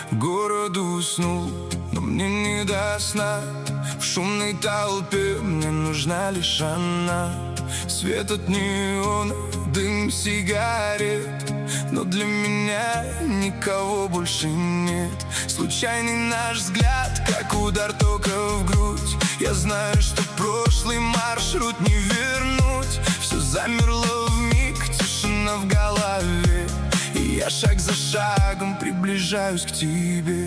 Город уснул, но мне не до сна. В шумной толпе мне нужна лишь она. Свет от неона, дым сигарет, но для меня никого больше нет. Случайный наш взгляд, как удар тока в грудь. Я знаю, что прошлый маршрут не вернуть. Все замерло вмиг, тишина в голове, и я шаг за шагом приближаюсь к тебе.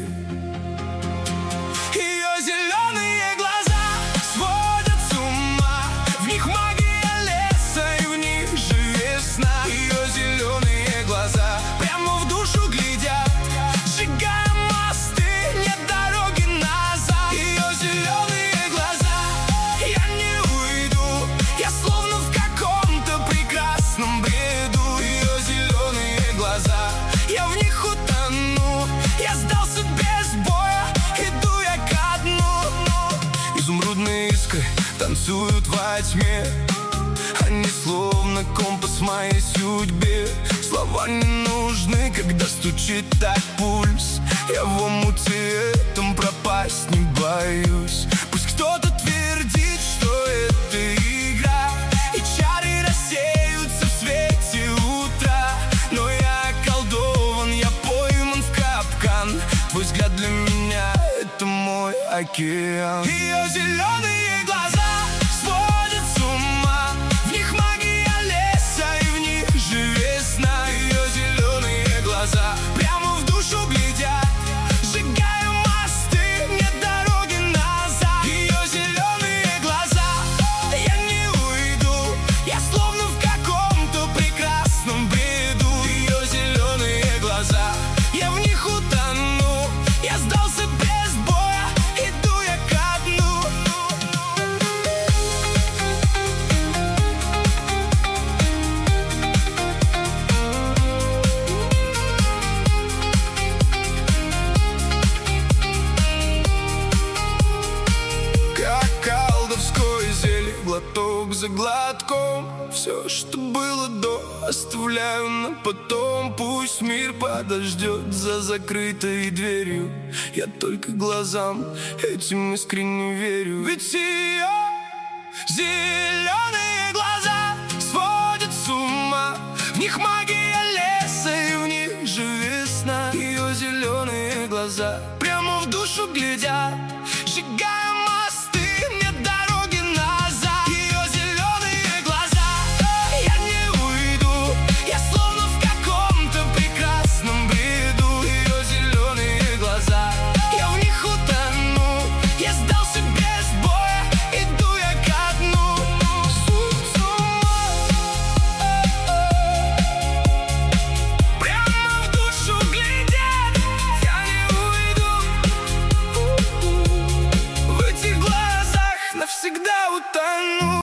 Ее зеленые глаза сводят с ума, в них магия леса и в них же весна. Ее зеленые глаза прямо в душу глядят, сжигая мосты, нет дороги назад. Ее зеленые глаза, я не уйду, я словно в каком-то прекрасном бреду. Ее зеленые глаза, я в них утону, я сдался без боя, иду я ко дну. Изумрудные искры танцуют во тьме, они словно компас моей судьбе. Слова не нужны, когда стучит так пульс. Я в омуте этом пропасть не боюсь. Пусть кто-то твердит, что это игра, и чары рассеются в свете утра, но я околдован, я пойман в капкан. Твой взгляд для меня — это мой океан. Ее зеленые глаза сводят с ума, в них магия леса и в них же весна. Ее зеленые глаза прямо в душу глядят, сжигая мосты, нет дороги назад. Ее зеленые глаза, я не уйду, я словно в каком-то прекрасном бреду. Ее зеленые глаза, я в них утону, я сдался без боя, иду я ко дну. Как колдовское зелье, глоток за глотком, все, что было до, оставляю на потом. Пусть мир подождет за закрытой дверью, я только глазам этим искренне верю. Ведь ее зеленые глаза сводят с ума, в них магия леса и в них же весна. Ее зеленые глаза прямо в душу глядят, сжигая